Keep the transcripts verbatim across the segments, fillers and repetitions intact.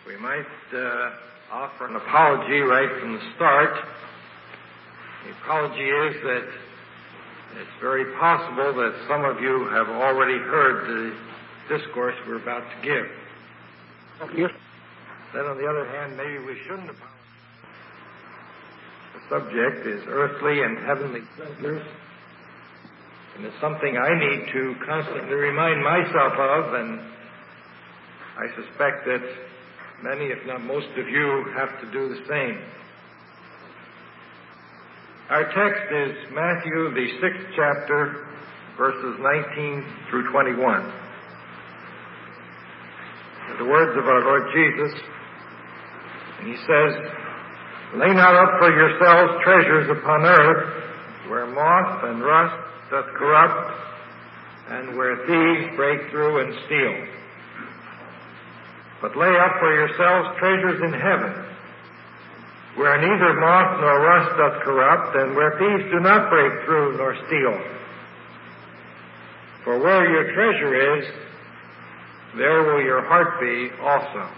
We might uh, offer an apology right from the start. The apology is that it's very possible that some of you have already heard the discourse we're about to give. Yes. Then, on the other hand, maybe we shouldn't apologize. The subject is earthly and heavenly treasures, and it's something I need to constantly remind myself of, and I suspect that many, if not most of you, have to do the same. Our text is Matthew, the sixth chapter, verses nineteen through twenty-one. The words of our Lord Jesus, and he says, "Lay not up for yourselves treasures upon earth, where moth and rust doth corrupt, and where thieves break through and steal. But lay up for yourselves treasures in heaven, where neither moth nor rust doth corrupt, and where thieves do not break through nor steal. For where your treasure is, there will your heart be also."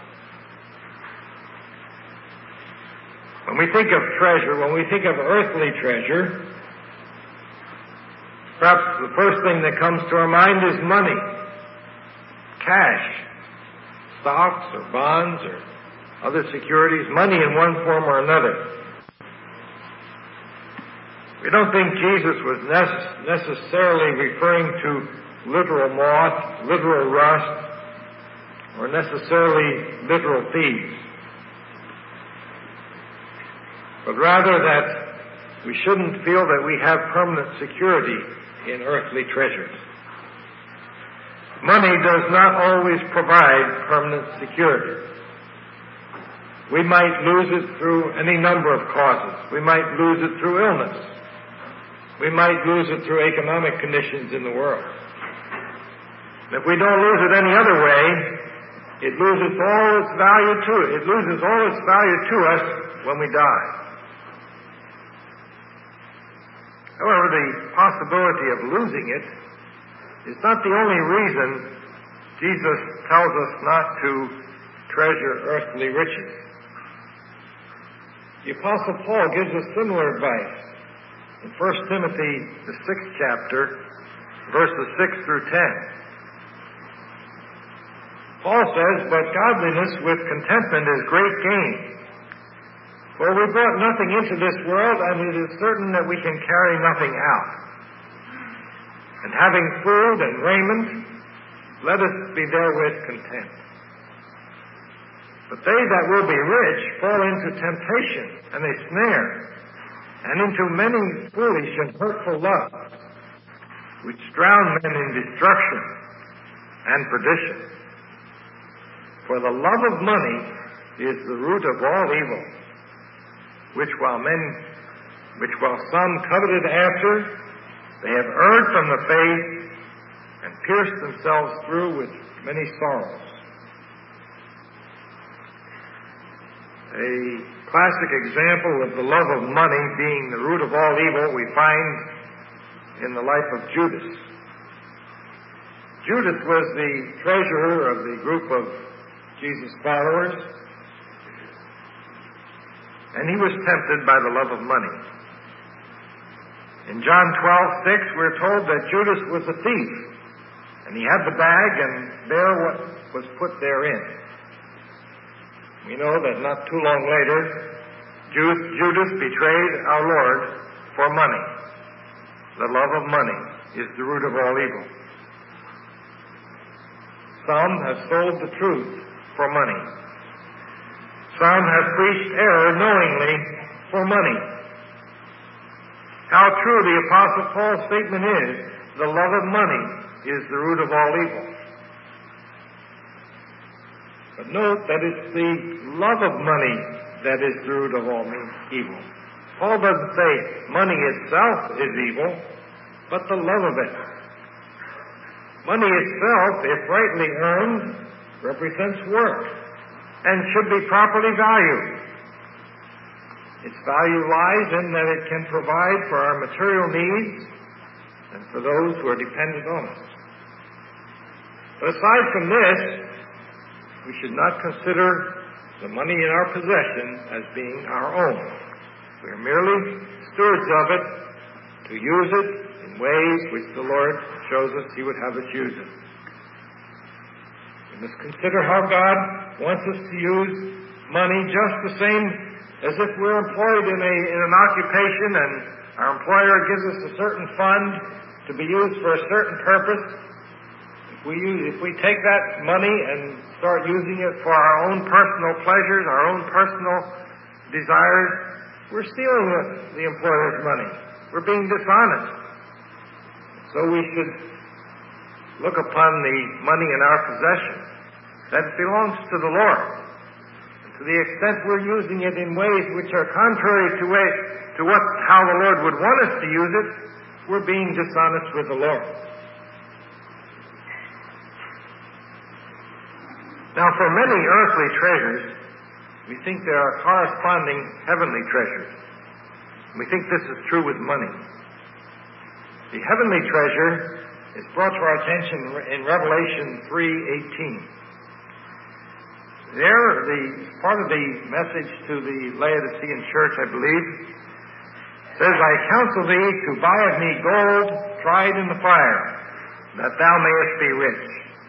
When we think of treasure, when we think of earthly treasure, perhaps the first thing that comes to our mind is money, cash, stocks or bonds or other securities, money in one form or another. We don't think Jesus was nece- necessarily referring to literal moth, literal rust, or necessarily literal thieves, but rather that we shouldn't feel that we have permanent security in earthly treasures. Money does not always provide permanent security. We might lose it through any number of causes. We might lose it through illness. We might lose it through economic conditions in the world. And if we don't lose it any other way, it loses all its value to it. It loses all its value to us when we die. However, the possibility of losing it is not the only reason Jesus tells us not to treasure earthly riches. The Apostle Paul gives us similar advice in First Timothy, the sixth chapter, verses six through ten. Paul says, "But godliness with contentment is great gain. For we brought nothing into this world, and it is certain that we can carry nothing out. And having food and raiment, let us be therewith content. But they that will be rich fall into temptation and a snare, and into many foolish and hurtful lusts, which drown men in destruction and perdition. For the love of money is the root of all evil, which while men, which while some coveted after, they have erred from the faith and pierced themselves through with many sorrows." A classic example of the love of money being the root of all evil we find in the life of Judas. Judas was the treasurer of the group of Jesus' followers, and he was tempted by the love of money. In John twelve six, we're told that Judas was a thief, and he had the bag and bare what was put therein. We know that not too long later, Judas betrayed our Lord for money. The love of money is the root of all evil. Some have sold the truth for money. Some have preached error knowingly for money. How true the Apostle Paul's statement is, the love of money is the root of all evil. But note that it's the love of money that is the root of all evil. Paul doesn't say money itself is evil, but the love of it. Money itself, if rightly earned, represents work and should be properly valued. Its value lies in that it can provide for our material needs and for those who are dependent on us. But aside from this, we should not consider the money in our possession as being our own. We are merely stewards of it to use it in ways which the Lord shows us He would have us use it. We must consider how God wants us to use money just the same as if we're employed in a in an occupation and our employer gives us a certain fund to be used for a certain purpose. If we use, if we take that money and start using it for our own personal pleasures, our own personal desires, we're stealing the, the employer's money. We're being dishonest. So we should look upon the money in our possession that it belongs to the Lord. And to the extent we're using it in ways which are contrary to, way, to what how the Lord would want us to use it, we're being dishonest with the Lord. Now, for many earthly treasures, we think there are corresponding heavenly treasures. We think this is true with money. The heavenly treasure is brought to our attention in Revelation three eighteen. There, the part of the message to the Laodicean church, I believe, says, I counsel thee to buy of me gold tried in the fire, that thou mayest be rich.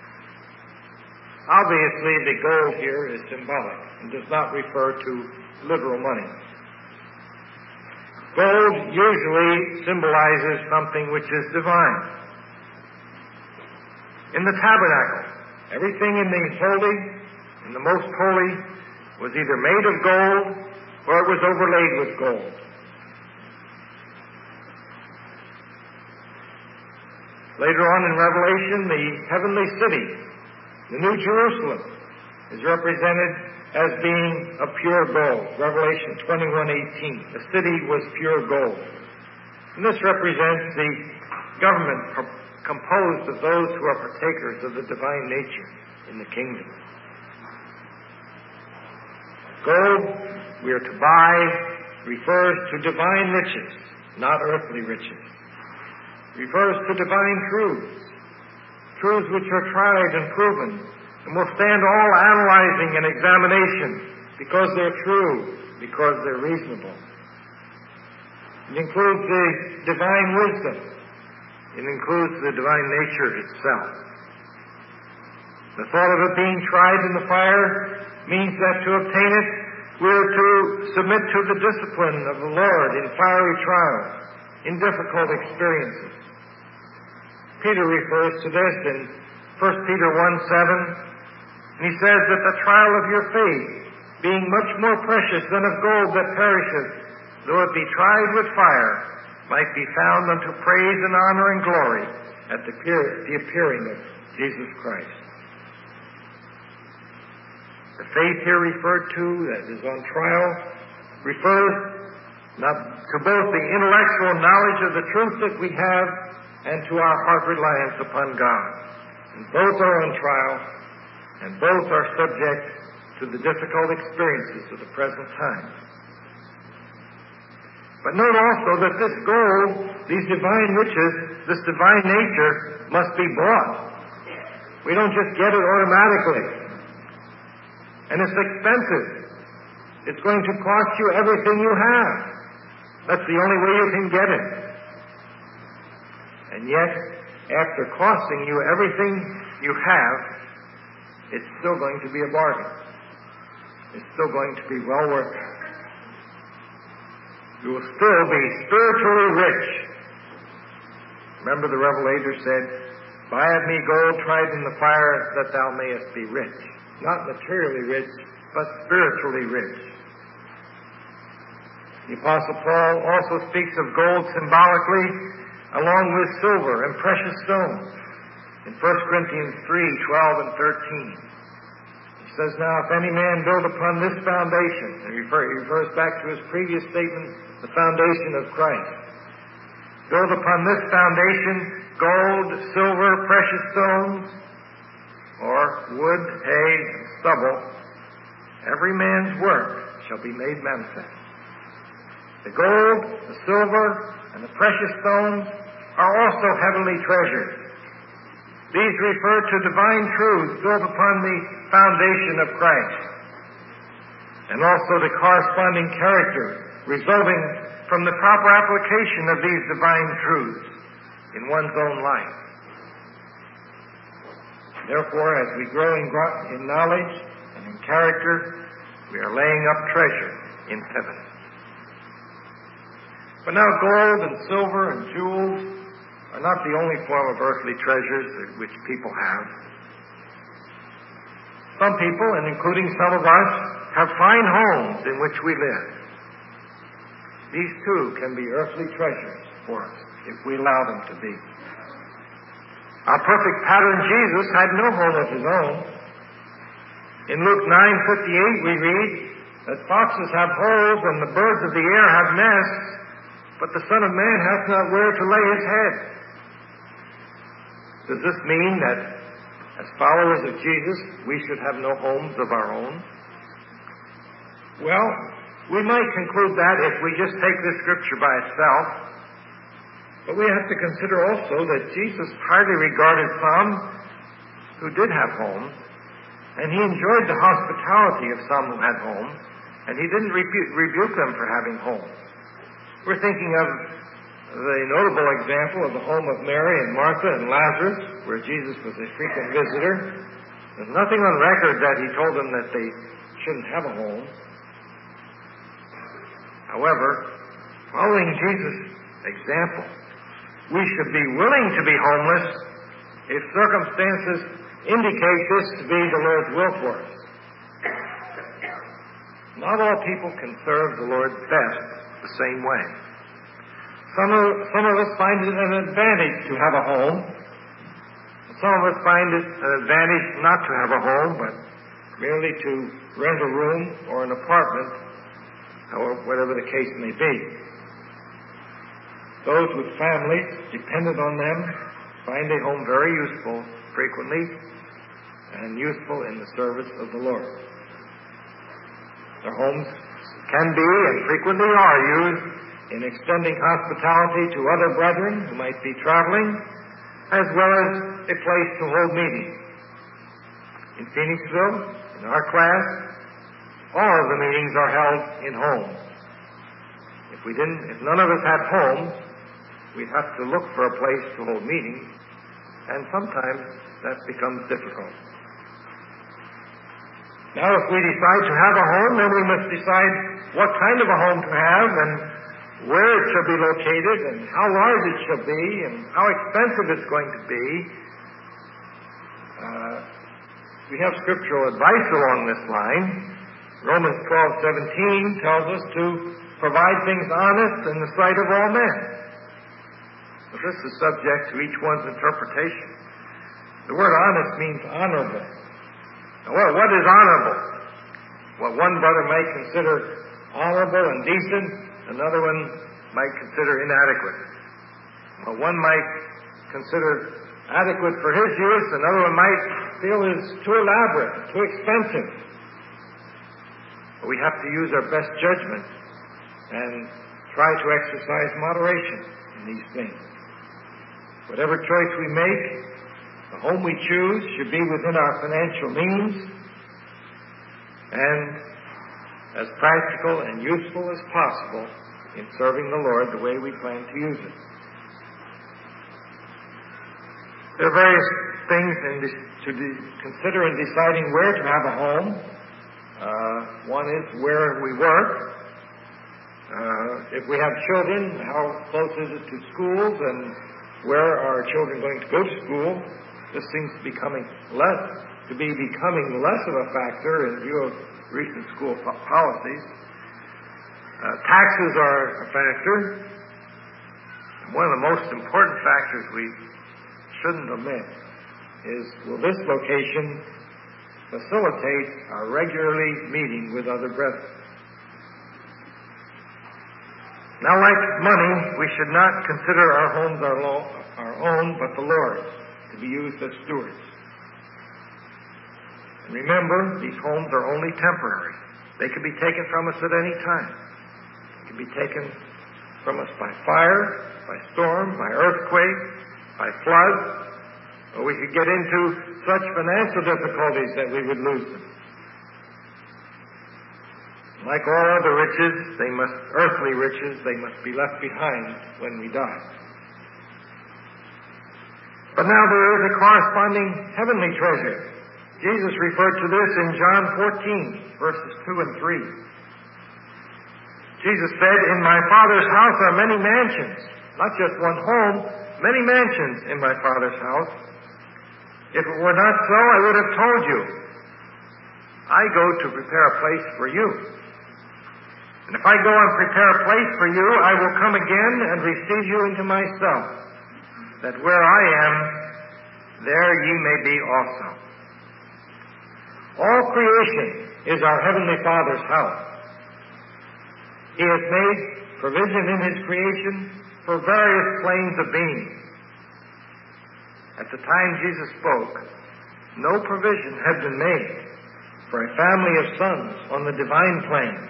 Obviously, the gold here is symbolic and does not refer to literal money. Gold usually symbolizes something which is divine. In the tabernacle, everything in the holy, in the most holy, was either made of gold or it was overlaid with gold. Later on in Revelation, the heavenly city, the New Jerusalem, is represented as being of pure gold. Revelation twenty-one eighteen. The city was pure gold. And this represents the government pro- composed of those who are partakers of the divine nature in the kingdom. Gold, we are to buy, refers to divine riches, not earthly riches. Refers to divine truths, truths which are tried and proven and will stand all analyzing and examination because they're true, because they're reasonable. It includes the divine wisdom. It includes the divine nature itself. The thought of it being tried in the fire means that to obtain it, we're to submit to the discipline of the Lord in fiery trials, in difficult experiences. Peter refers to this in First Peter one seven, and he says that the trial of your faith, being much more precious than of gold that perisheth, though it be tried with fire, might be found unto praise and honor and glory at the, the appearing of Jesus Christ. The faith here referred to, that is on trial, refers not to both the intellectual knowledge of the truth that we have and to our heart reliance upon God. And both are on trial, and both are subject to the difficult experiences of the present time. But note also that this gold, these divine riches, this divine nature must be bought. We don't just get it automatically. And it's expensive. It's going to cost you everything you have. That's the only way you can get it. And yet, after costing you everything you have, it's still going to be a bargain. It's still going to be well worth it. You will still be spiritually rich. Remember the Revelator said, buy of me gold tried in the fire that thou mayest be rich. Not materially rich, but spiritually rich. The Apostle Paul also speaks of gold symbolically along with silver and precious stones in First Corinthians three twelve and thirteen. He says, now if any man build upon this foundation, and he refers back to his previous statement, the foundation of Christ. Build upon this foundation gold, silver, precious stones, or wood, hay, and stubble. Every man's work shall be made manifest. The gold, the silver, and the precious stones are also heavenly treasures. These refer to divine truths built upon the foundation of Christ, and also the corresponding character resulting from the proper application of these divine truths in one's own life. Therefore, as we grow in, in knowledge and in character, we are laying up treasure in heaven. But now gold and silver and jewels are not the only form of earthly treasures which people have. Some people, and including some of us, have fine homes in which we live. These too can be earthly treasures for us if we allow them to be. Our perfect pattern Jesus had no home of his own. In Luke nine fifty-eight we read that foxes have holes and the birds of the air have nests, but the Son of Man hath not where to lay his head. Does this mean that as followers of Jesus we should have no homes of our own? Well, we might conclude that if we just take this scripture by itself, but we have to consider also that Jesus highly regarded some who did have homes, and he enjoyed the hospitality of some who had homes, and he didn't rebu- rebuke them for having homes. We're thinking of the notable example of the home of Mary and Martha and Lazarus, where Jesus was a frequent visitor. There's nothing on record that he told them that they shouldn't have a home. However, following Jesus' example, we should be willing to be homeless if circumstances indicate this to be the Lord's will for us. Not all people can serve the Lord best the same way. Some of, some of us find it an advantage to have a home. Some of us find it an advantage not to have a home, but merely to rent a room or an apartment, or whatever the case may be. Those with families dependent on them find a home very useful frequently and useful in the service of the Lord. Their homes can be and frequently are used in extending hospitality to other brethren who might be traveling, as well as a place to hold meetings. In Phoenixville, in our class, all of the meetings are held in homes. If we didn't, if none of us had homes, we'd have to look for a place to hold meetings, and sometimes that becomes difficult. Now, if we decide to have a home, then we must decide what kind of a home to have and where it shall be located and how large it shall be and how expensive it's going to be. Uh, we have scriptural advice along this line. Romans twelve seventeen tells us to provide things honest in the sight of all men. But this is subject to each one's interpretation. The word honest means honorable. Now, what, what is honorable? What one brother might consider honorable and decent, another one might consider inadequate. What one might consider adequate for his use, another one might feel is too elaborate, too expensive. But we have to use our best judgment and try to exercise moderation in these things. Whatever choice we make, the home we choose should be within our financial means and as practical and useful as possible in serving the Lord the way we plan to use it. There are various things in this, to de- consider in deciding where to have a home. Uh, one is where we work. Uh, if we have children, how close is it to schools, and where are children going to go to school? This seems to be becoming less to be becoming less of a factor in view of recent school po- policies. Uh, taxes are a factor. One of the most important factors we shouldn't omit is, will this location facilitate our regularly meeting with other brethren? Now, like money, we should not consider our homes our, lo- our own, but the Lord's, to be used as stewards. And remember, these homes are only temporary. They can be taken from us at any time. They can be taken from us by fire, by storm, by earthquake, by flood, Or we could get into such financial difficulties that we would lose them. Like all other riches, they must, earthly riches, they must be left behind when we die. But now there is a corresponding heavenly treasure. Jesus referred to this in John fourteen, verses two and three. Jesus said, "In my Father's house are many mansions," not just one home, many mansions in my Father's house. "If it were not so, I would have told you. I go to prepare a place for you. And if I go and prepare a place for you, I will come again and receive you into myself, that where I am, there ye may be also." All creation is our Heavenly Father's house. He has made provision in His creation for various planes of being. At the time Jesus spoke, no provision had been made for a family of sons on the divine plane.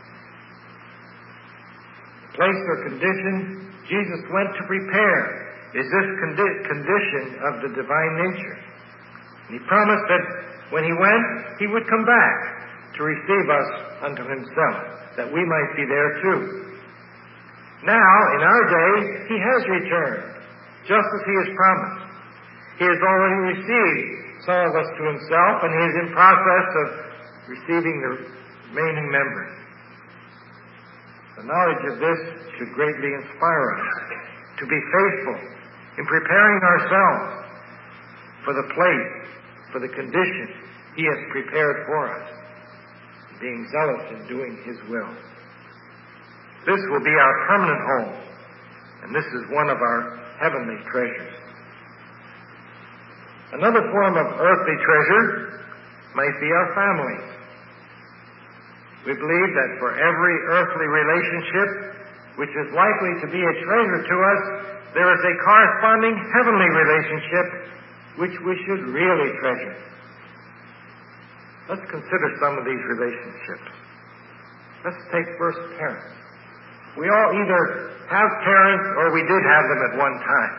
The place or condition Jesus went to prepare is this condi- condition of the divine nature. And He promised that when He went, He would come back to receive us unto Himself, that we might be there too. Now, in our day, He has returned, just as He has promised. He has already received some of us to Himself, and He is in process of receiving the remaining members. The knowledge of this should greatly inspire us to be faithful in preparing ourselves for the place, for the condition He has prepared for us, being zealous in doing His will. This will be our permanent home, and this is one of our heavenly treasures. Another form of earthly treasure might be our families. We believe that for every earthly relationship which is likely to be a treasure to us, there is a corresponding heavenly relationship which we should really treasure. Let's consider some of these relationships. Let's take first parents. We all either have parents or we did have them at one time.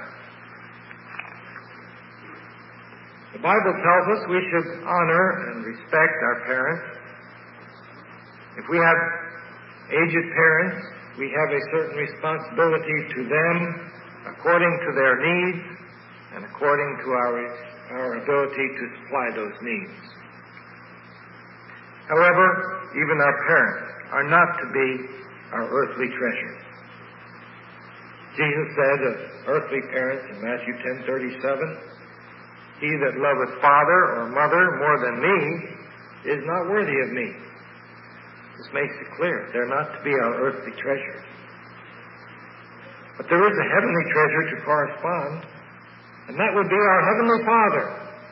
The Bible tells us we should honor and respect our parents. If we have aged parents, we have a certain responsibility to them according to their needs and according to our, our ability to supply those needs. However, even our parents are not to be our earthly treasures. Jesus said of earthly parents in Matthew ten thirty-seven, "He that loveth father or mother more than me is not worthy of me." This makes it clear they're not to be our earthly treasures. But there is a heavenly treasure to correspond, and that would be our Heavenly Father.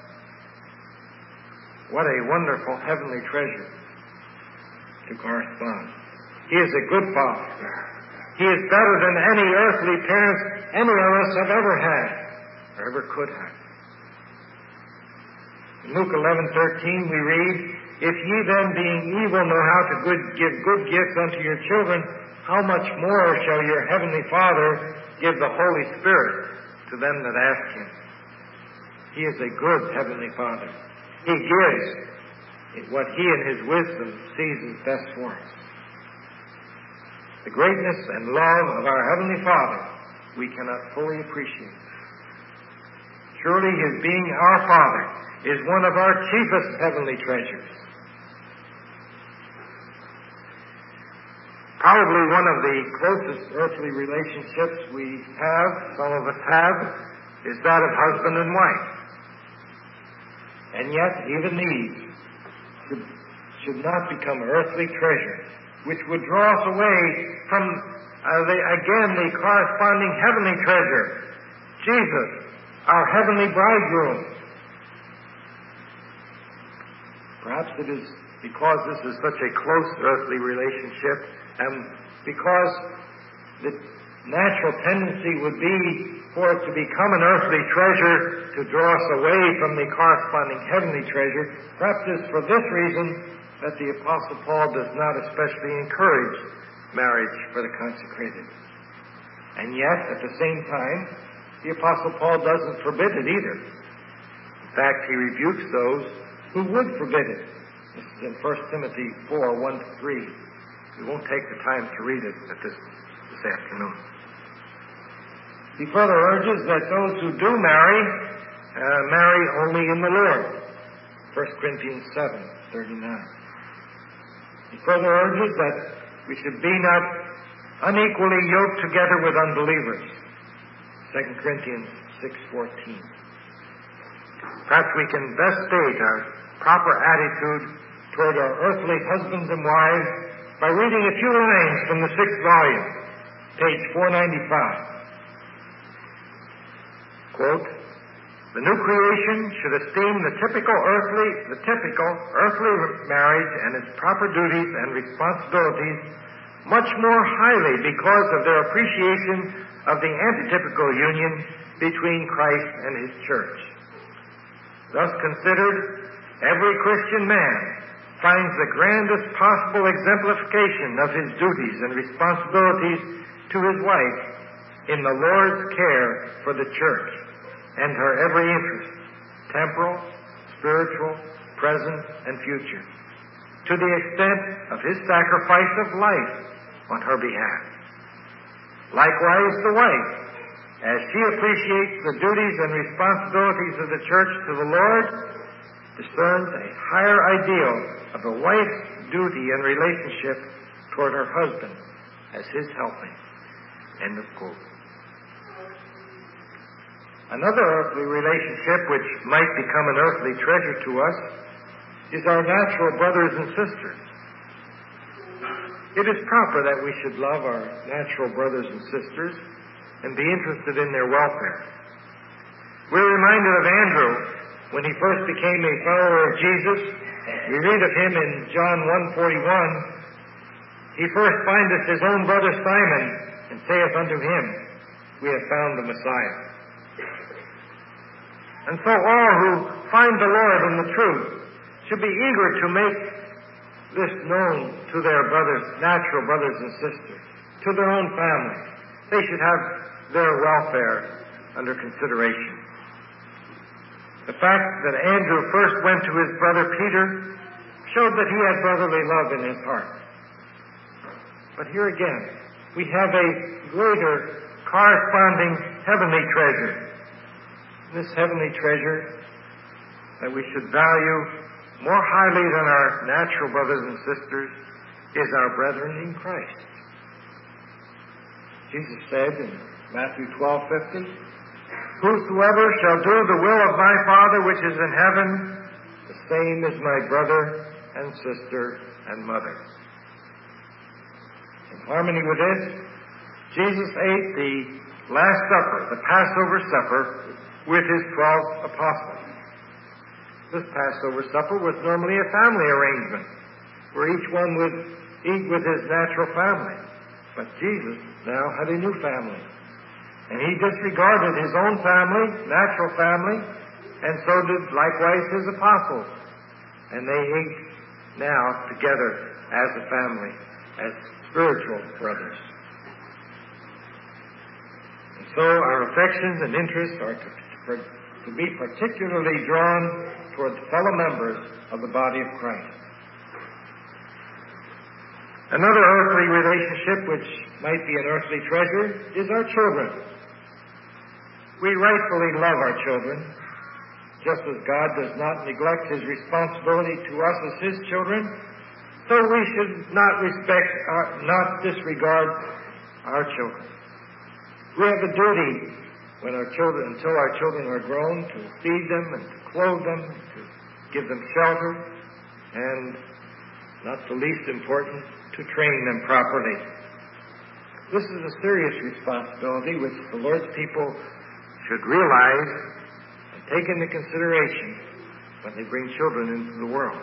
What a wonderful heavenly treasure to correspond. He is a good Father. He is better than any earthly parents any of us have ever had or ever could have. In Luke eleven thirteen we read, "If ye then, being evil, know how to good, give good gifts unto your children, how much more shall your heavenly Father give the Holy Spirit to them that ask Him?" He is a good heavenly Father. He gives what He in His wisdom sees is best for us. The greatness and love of our Heavenly Father we cannot fully appreciate. Surely His being our Father is one of our chiefest heavenly treasures. Probably one of the closest earthly relationships we have, some of us have, is that of husband and wife. And yet, even these should, should not become earthly treasures, which would draw us away from, uh, the, again, the corresponding heavenly treasure, Jesus, our heavenly bridegroom. Perhaps it is because this is such a close earthly relationship, and because the natural tendency would be for it to become an earthly treasure to draw us away from the corresponding heavenly treasure, perhaps it's for this reason that the Apostle Paul does not especially encourage marriage for the consecrated. And yet, at the same time, the Apostle Paul doesn't forbid it either. In fact, he rebukes those who would forbid it. This is in First Timothy four, one to three. We won't take the time to read it at this, this afternoon. He further urges that those who do marry, uh, marry only in the Lord. First Corinthians seven, thirty-nine. He further urges that we should be not unequally yoked together with unbelievers. Second Corinthians six, fourteen. Perhaps we can best state our proper attitude toward our earthly husbands and wives by reading a few lines from the sixth volume, page four ninety-five. Quote, "The new creation should esteem the typical earthly, the typical earthly marriage and its proper duties and responsibilities much more highly because of their appreciation of the antitypical union between Christ and His church. Thus considered, every Christian man finds the grandest possible exemplification of his duties and responsibilities to his wife in the Lord's care for the church and her every interest, temporal, spiritual, present, and future, to the extent of his sacrifice of life on her behalf. Likewise, the wife, as she appreciates the duties and responsibilities of the church to the Lord, discerns a higher ideal of a wife's duty and relationship toward her husband as his helpmate." End of quote. Another earthly relationship which might become an earthly treasure to us is our natural brothers and sisters. It is proper that we should love our natural brothers and sisters and be interested in their welfare. We're reminded of Andrew when he first became a follower of Jesus. We read of him in John one forty-one. He first findeth his own brother Simon, and saith unto him, "We have found the Messiah." And so all who find the Lord in the truth should be eager to make this known to their brothers, natural brothers and sisters, to their own families. They should have their welfare under consideration. The fact that Andrew first went to his brother Peter showed that he had brotherly love in his heart. But here again, we have a greater corresponding heavenly treasure. This heavenly treasure that we should value more highly than our natural brothers and sisters is our brethren in Christ. Jesus said in Matthew twelve fifty, "Whosoever shall do the will of my Father which is in heaven, the same is my brother and sister and mother." In harmony with this, Jesus ate the Last Supper, the Passover supper, with his twelve apostles. This Passover supper was normally a family arrangement, where each one would eat with his natural family. But Jesus now had a new family. And he disregarded his own family, natural family, and so did likewise his apostles. And they ate now together as a family, as spiritual brothers. And so our affections and interests are to, to, to be particularly drawn toward fellow members of the body of Christ. Another earthly relationship which might be an earthly treasure is our children. We rightfully love our children, just as God does not neglect his responsibility to us as his children, so we should not respect, our, not disregard our children. We have a duty when our children, until our children are grown, to feed them and to clothe them, to give them shelter, and, not the least important, to train them properly. This is a serious responsibility which the Lord's people should realize and take into consideration when they bring children into the world.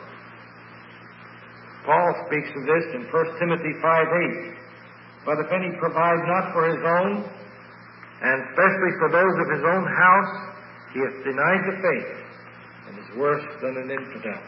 Paul speaks of this in First Timothy five eight. "But if any provide not for his own, and especially for those of his own house, he hath denied the faith, and is worse than an infidel."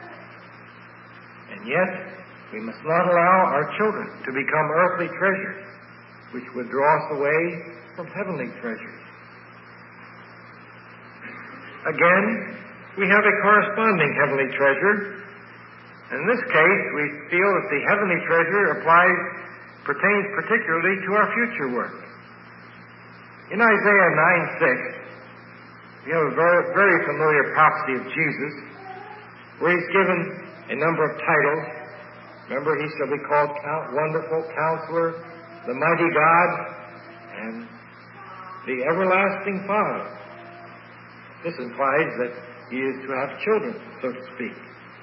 And yet, we must not allow our children to become earthly treasures, which would draw us away from heavenly treasures. Again, we have a corresponding heavenly treasure. In this case, we feel that the heavenly treasure applies, pertains particularly to our future work. In Isaiah nine six, we have a very, very familiar prophecy of Jesus, where he's given a number of titles. Remember, he shall be called Count, Wonderful, Counselor, the Mighty God, and the Everlasting Father. This implies that he is to have children, so to speak.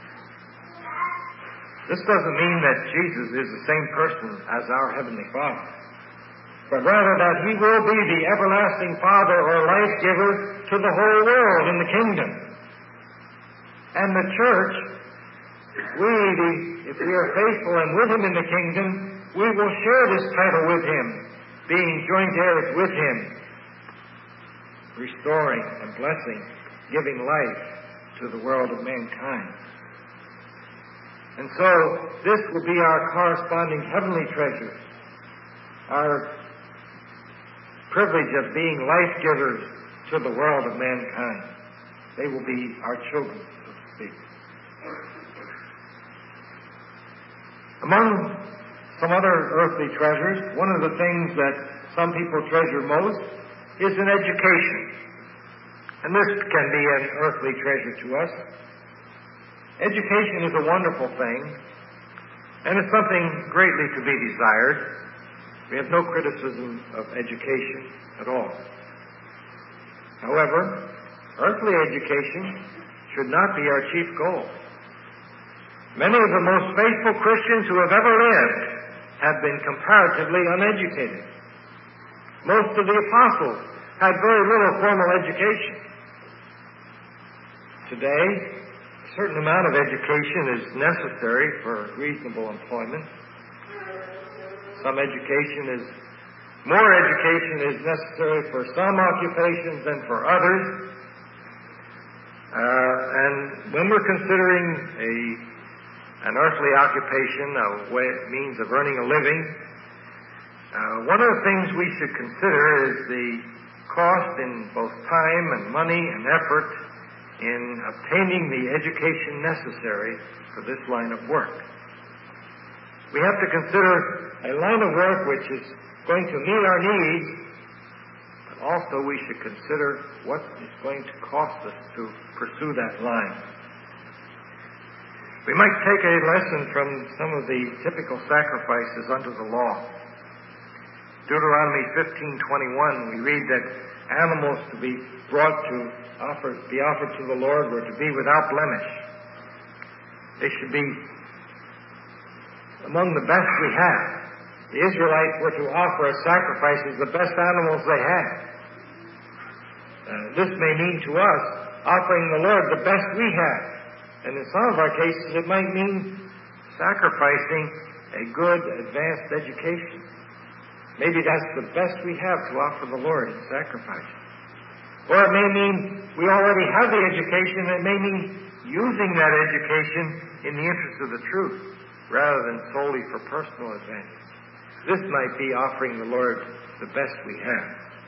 This doesn't mean that Jesus is the same person as our Heavenly Father, but rather that he will be the everlasting Father or life giver to the whole world in the kingdom. And the church, we, the, if we are faithful and with him in the kingdom, we will share this title with him, being joint heirs with him, restoring and blessing, giving life to the world of mankind. And so, this will be our corresponding heavenly treasure, our privilege of being life givers to the world of mankind. They will be our children, so to speak. Among some other earthly treasures, one of the things that some people treasure most is an education. And this can be an earthly treasure to us. Education is a wonderful thing, and it's something greatly to be desired. We have no criticism of education at all. However, earthly education should not be our chief goal. Many of the most faithful Christians who have ever lived have been comparatively uneducated. Most of the apostles had very little formal education. Today, a certain amount of education is necessary for reasonable employment. Some education is, more education is necessary for some occupations than for others. Uh, and when we're considering a, an earthly occupation, a way, means of earning a living, uh, one of the things we should consider is the cost in both time and money and effort in obtaining the education necessary for this line of work. We have to consider a line of work which is going to meet our needs, but also we should consider what it's going to cost us to pursue that line. We might take a lesson from some of the typical sacrifices under the law. Deuteronomy fifteen twenty-one, we read that animals to be brought to offer, be offered to the Lord were to be without blemish. They should be among the best we have. The Israelites were to offer as sacrifices the best animals they had. Uh, this may mean to us offering the Lord the best we have. And in some of our cases, it might mean sacrificing a good, advanced education. Maybe that's the best we have to offer the Lord in sacrifice. Or it may mean we already have the education. It may mean using that education in the interest of the truth, rather than solely for personal advantage. This might be offering the Lord the best we have.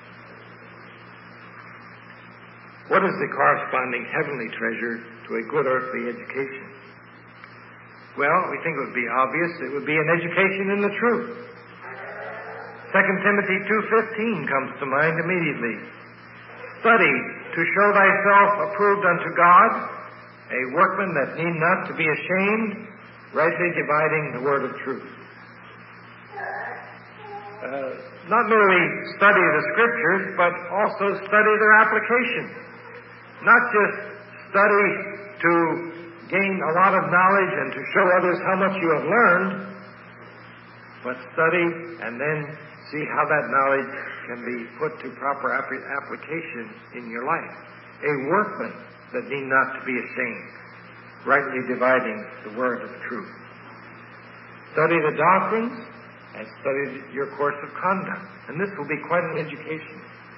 What is the corresponding heavenly treasure to a good earthly education? Well, we think it would be obvious. It would be an education in the truth. Second Timothy two fifteen comes to mind immediately. Study to show thyself approved unto God, a workman that need not to be ashamed, rightly dividing the word of truth. Uh, not merely study the Scriptures, but also study their application. Not just study to gain a lot of knowledge and to show others how much you have learned, but study and then see how that knowledge can be put to proper application in your life. A workman that need not to be ashamed, rightly dividing the word of truth. Study the doctrines and study your course of conduct. And this will be quite an education.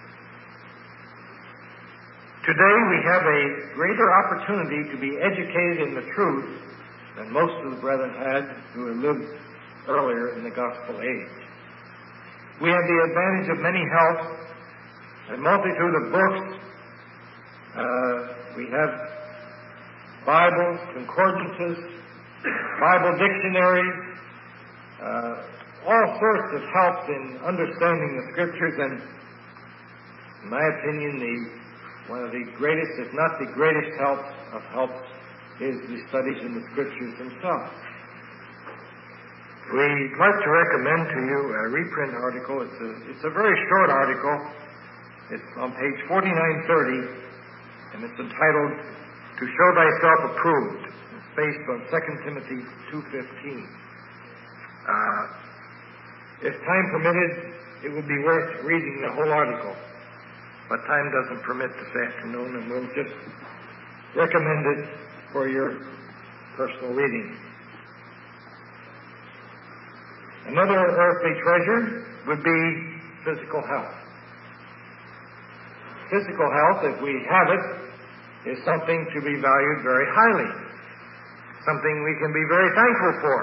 Today we have a greater opportunity to be educated in the truth than most of the brethren had who had lived earlier in the gospel age. We have the advantage of many helps, a multitude of books. Uh, we have Bibles, concordances, Bible dictionaries, uh, all sorts of help in understanding the Scriptures, and in my opinion, the one of the greatest, if not the greatest help of help is the studies in the Scriptures themselves. We'd like to recommend to you a reprint article. It's a, it's a very short article. It's on page forty-nine thirty, and it's entitled, "To Show Thyself Approved." It's based on Second Timothy two fifteen. Uh, if time permitted, it would be worth reading the whole article. But time doesn't permit this afternoon, and we'll just recommend it for your personal reading. Another earthly treasure would be physical health. Physical health, if we have it, is something to be valued very highly, something we can be very thankful for.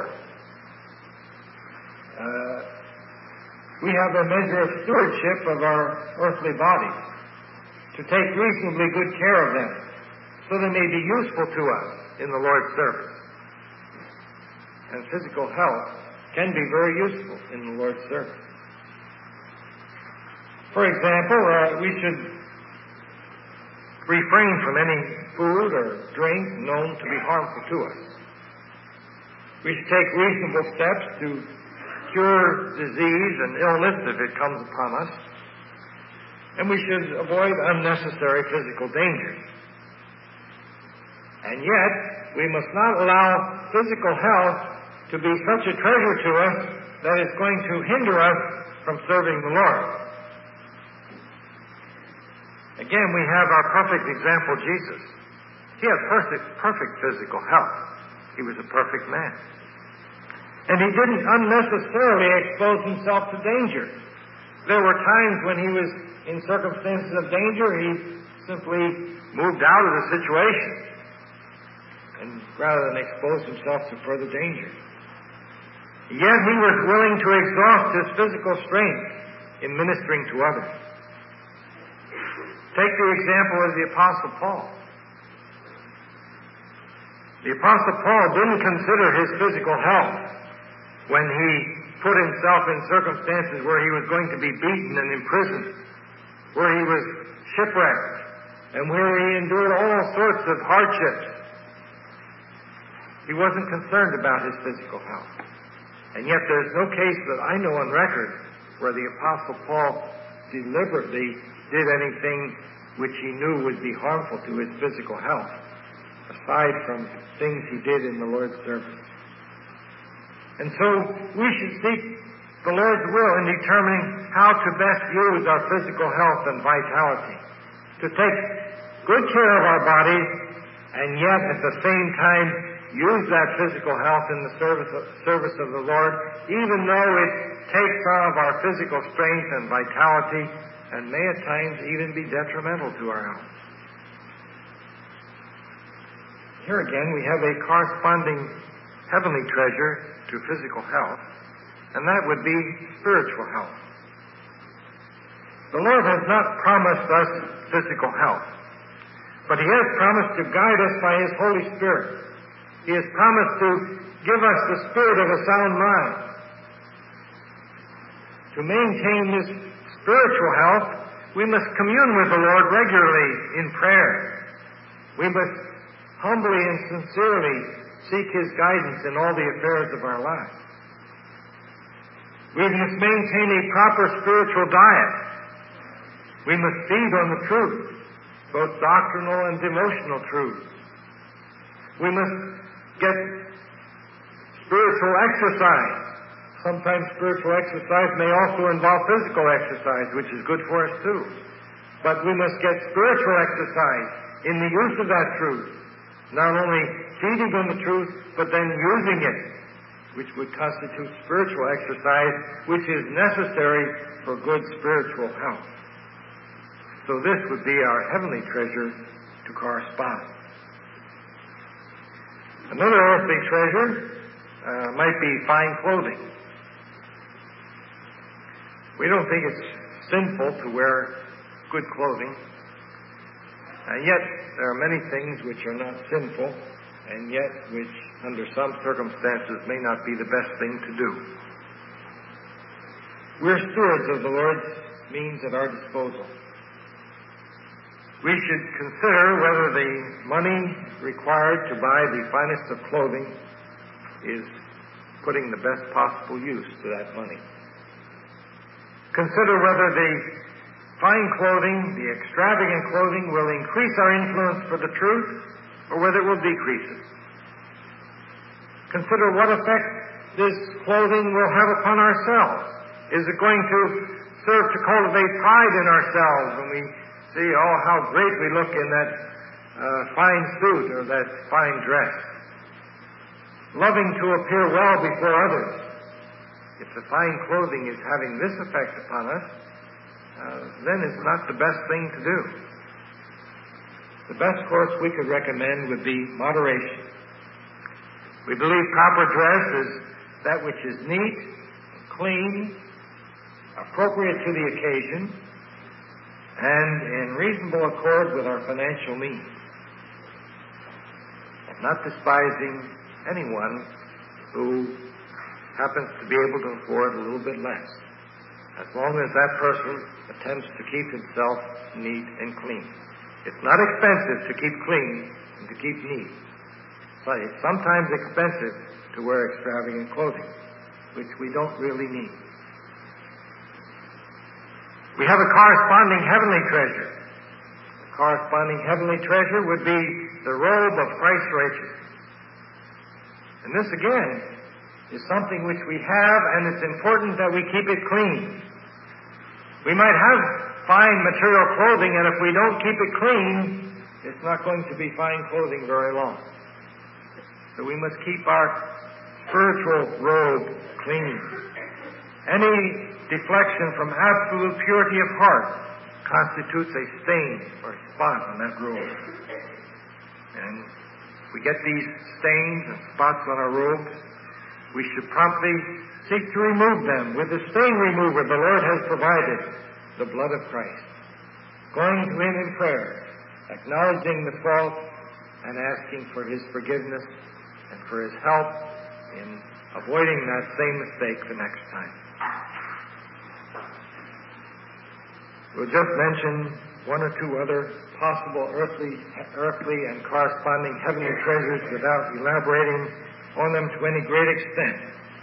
Uh, we have a measure of stewardship of our earthly bodies, to take reasonably good care of them, so they may be useful to us in the Lord's service. And physical health can be very useful in the Lord's service. For example, uh, we should refrain from any food or drink known to be harmful to us. We should take reasonable steps to cure disease and illness if it comes upon us. And we should avoid unnecessary physical dangers. And yet, we must not allow physical health to be such a treasure to us that it's going to hinder us from serving the Lord. Again, we have our perfect example, Jesus. He had perfect, perfect physical health. He was a perfect man. And he didn't unnecessarily expose himself to danger. There were times when he was in circumstances of danger, he simply moved out of the situation, and rather than expose himself to further danger. Yet he was willing to exhaust his physical strength in ministering to others. Take the example of the Apostle Paul. The Apostle Paul didn't consider his physical health when he put himself in circumstances where he was going to be beaten and imprisoned, where he was shipwrecked, and where he endured all sorts of hardships. He wasn't concerned about his physical health. And yet there's no case that I know on record where the Apostle Paul deliberately did anything which he knew would be harmful to his physical health, aside from things he did in the Lord's service. And so we should seek the Lord's will in determining how to best use our physical health and vitality, to take good care of our bodies, and yet at the same time use that physical health in the service of, service of the Lord, even though it takes some of our physical strength and vitality, and may at times even be detrimental to our health. Here again we have a corresponding heavenly treasure to physical health, and that would be spiritual health. The Lord has not promised us physical health, but He has promised to guide us by His Holy Spirit. He has promised to give us the spirit of a sound mind. To maintain this spiritual health, we must commune with the Lord regularly in prayer. We must humbly and sincerely seek His guidance in all the affairs of our lives. We must maintain a proper spiritual diet. We must feed on the truth, both doctrinal and devotional truth. We must get spiritual exercise. Sometimes spiritual exercise may also involve physical exercise, which is good for us too. But we must get spiritual exercise in the use of that truth. Not only feeding on the truth, but then using it, which would constitute spiritual exercise, which is necessary for good spiritual health. So this would be our heavenly treasure to correspond. Another earthly treasure uh, might be fine clothing. We don't think it's sinful to wear good clothing, and yet there are many things which are not sinful. and yet which, under some circumstances, may not be the best thing to do. We're stewards of the Lord's means at our disposal. We should consider whether the money required to buy the finest of clothing is putting the best possible use to that money. Consider whether the fine clothing, the extravagant clothing, will increase our influence for the truth or whether it will decrease it. Consider what effect this clothing will have upon ourselves. Is it going to serve to cultivate pride in ourselves when we see, oh, how great we look in that uh, fine suit or that fine dress? Loving to appear well before others. If the fine clothing is having this effect upon us, uh, then it's not the best thing to do. The best course we could recommend would be moderation. We believe proper dress is that which is neat, clean, appropriate to the occasion, and in reasonable accord with our financial means. Not despising anyone who happens to be able to afford a little bit less, as long as that person attempts to keep himself neat and clean. It's not expensive to keep clean and to keep neat, but it's sometimes expensive to wear extravagant clothing, which we don't really need. We have a corresponding heavenly treasure. The corresponding heavenly treasure would be the robe of Christ's righteousness. And this, again, is something which we have, and it's important that we keep it clean. We might have fine material clothing, and if we don't keep it clean, it's not going to be fine clothing very long. So we must keep our spiritual robe clean. Any deflection from absolute purity of heart constitutes a stain or spot on that robe. And if we get these stains and spots on our robes, we should promptly seek to remove them with the stain remover the Lord has provided, the blood of Christ. Going to Him in prayer, acknowledging the fault, and asking for His forgiveness and for His help in avoiding that same mistake the next time. We'll just mention one or two other possible earthly, earthly and corresponding heavenly treasures without elaborating on them to any great extent.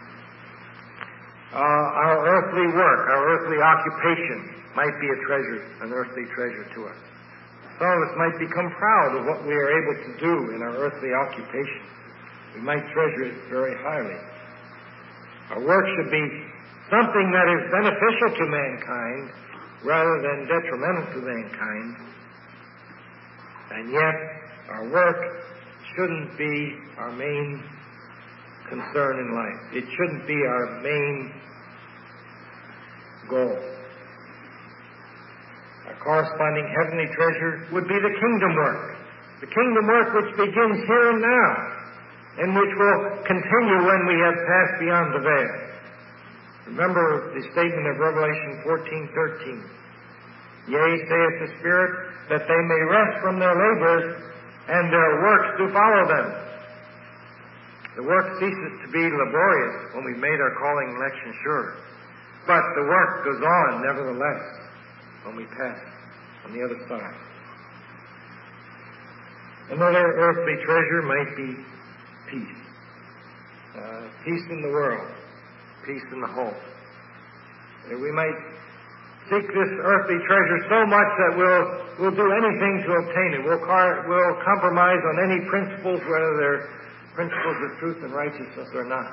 Uh, our earthly work, our earthly occupation might be a treasure, an earthly treasure to us. Some of us might become proud of what we are able to do in our earthly occupation. We might treasure it very highly. Our work should be something that is beneficial to mankind rather than detrimental to mankind. And yet, our work shouldn't be our main concern in life. It shouldn't be our main goal. Our corresponding heavenly treasure would be the kingdom work. The kingdom work which begins here and now, and which will continue when we have passed beyond the veil. Remember the statement of Revelation fourteen thirteen. Yea, saith the Spirit, that they may rest from their labors, and their works do follow them. The work ceases to be laborious when we've made our calling and election sure. But the work goes on, nevertheless, when we pass on the other side. Another earthly treasure might be peace. Uh, peace in the world. Peace in the home. Uh, we might seek this earthly treasure so much that we'll, we'll do anything to obtain it. We'll, car, we'll compromise on any principles, whether they're principles of truth and righteousness or not.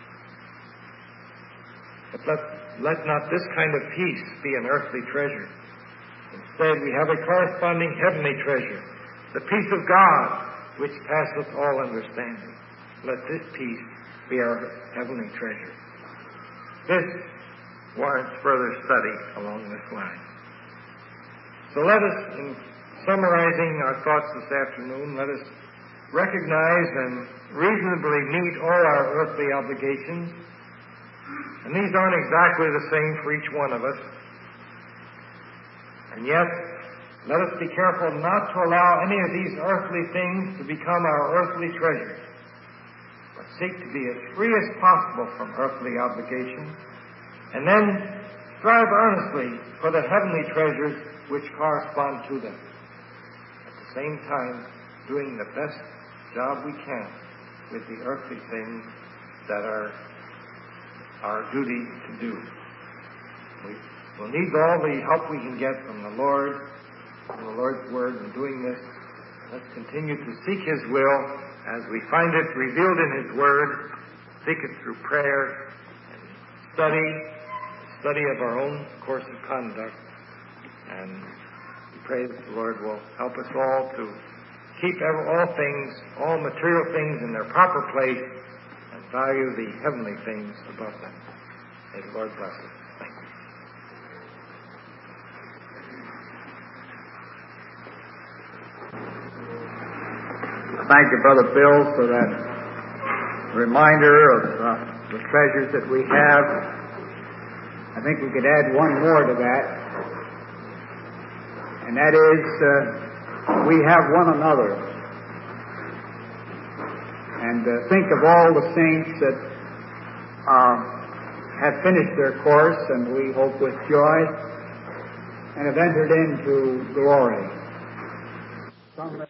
But let, let not this kind of peace be an earthly treasure. Instead, we have a corresponding heavenly treasure, the peace of God, which passeth all understanding. Let this peace be our heavenly treasure. This warrants further study along this line. So let us, in summarizing our thoughts this afternoon, let us recognize and reasonably meet all our earthly obligations. And these aren't exactly the same for each one of us. And yet, Let us be careful not to allow any of these earthly things to become our earthly treasures, but seek to be as free as possible from earthly obligations, and then strive earnestly for the heavenly treasures which correspond to them. At the same time, doing the best job we can with the earthly things that are our duty to do. We will need all the help we can get from the Lord, from the Lord's Word in doing this. Let's continue to seek His will as we find it revealed in His Word, seek it through prayer, and study, study of our own course of conduct, and we pray that the Lord will help us all to keep all things, all material things in their proper place, and value the heavenly things above them. May the Lord bless us. Thank you. Thank you, Brother Bill, for that reminder of uh, the treasures that we have. I think we could add one more to that, and that is uh, we have one another. And uh, think of all the saints that uh, have finished their course, and we hope with joy, and have entered into glory. Some